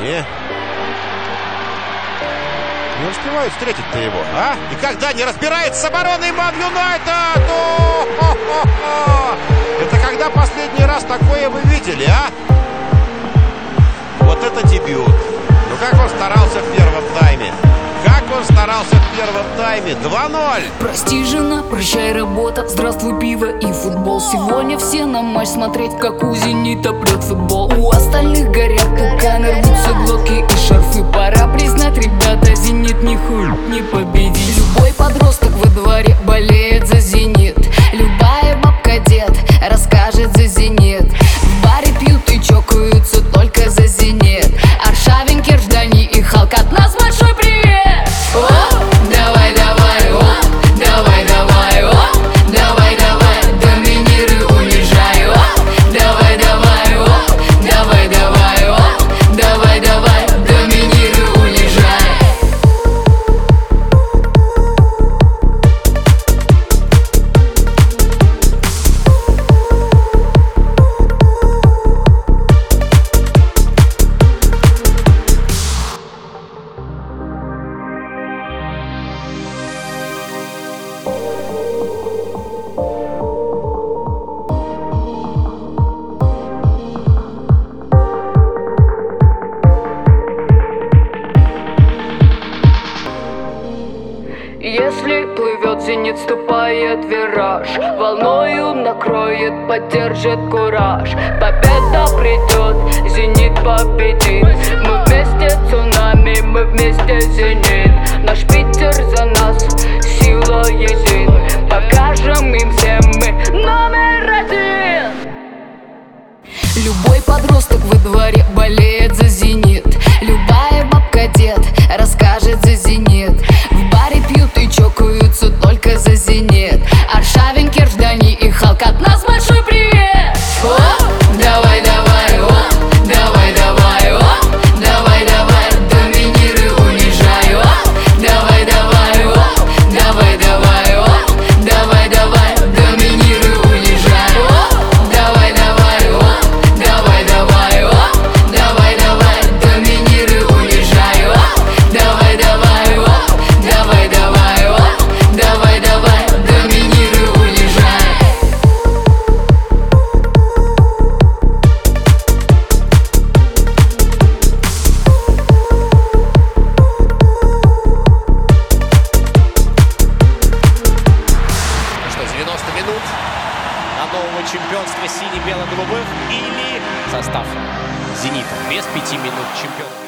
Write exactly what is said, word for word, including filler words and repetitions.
Не. Не успевают встретить-то его, а? И когда не разбирается с обороной Ман Юнайтед! О-хо-хо-хо! Это когда последний раз такое вы видели, а? Вот это дебют. Ну как он старался в первом тайме. Как он старался в первом тайме. два ноль. Прости, жена, прощай, работа, здравствуй, пиво и футбол. Сегодня все на матч смотреть, как у «Зенита» прет футбол. У остальных горят пуканы, рвутся глотки и шарфы. Пора признать, ребята, «Зенит» не хуй не победить. Любой подросток во дворе болеет за «Зенит». Любая бабка-дед расскажет за «Зенит». В баре пьют и чокаются только за «Зенит». Аршавин, Кирждани и Халк, от нас большой привет! О, давай, давай, о, давай, давай, о, давай, давай, доминируй, унижай, о, давай, давай, о, давай, давай, о, давай, давай, доминируй, унижай. Если плывет «Зенит», ступает вираж, волною накроет, поддержит кураж. Победа придет, «Зенит» победит. Мы вместе цунами, мы вместе «Зенит». Наш Питер за нас, сила един. Покажем им всем, мы номер один. Любой подросток во дворе болеет за «Зенит». Любая бабка-дед расскажет за «Зенит». В баре пьют и чокаются только за «Зенит». Аршавин, Кирждани и Халк, от нас большой привет! О, давай, давай, о, давай, давай, о, давай, давай, доминируй, унижай, о, давай, давай, о, давай, давай, о, давай, давай, доминируй, унижай, о, давай, давай, о, давай, давай, о, давай, давай, доминируй, унижай, о, давай, давай, о, давай, давай, о, давай, давай, доминируй, унижай. Ну что, девяносто минут на нового чемпионства сине-бело-голубых или состав «Зенита» без пяти минут чемпиона.